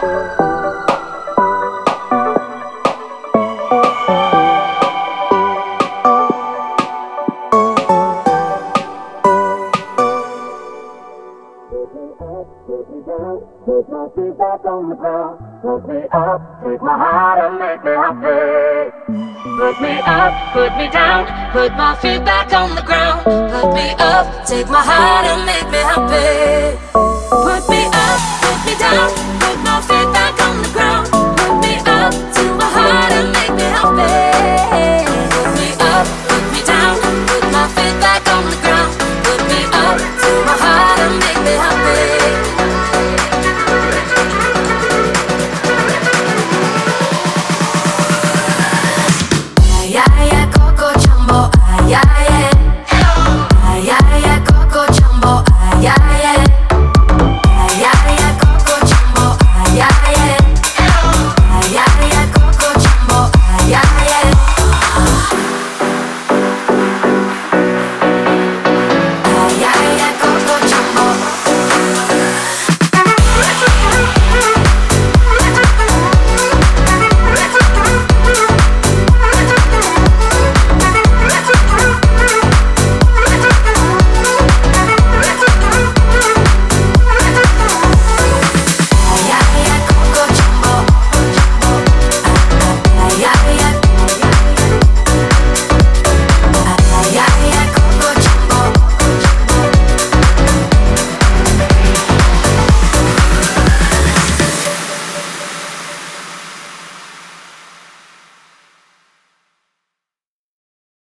Put my feet back on the ground. Put me up, take my heart and make me happy. Put me up, put me down. Put my feet back on the ground. Put me up, take my heart and make me happy. Put me up, put me down. Put my feet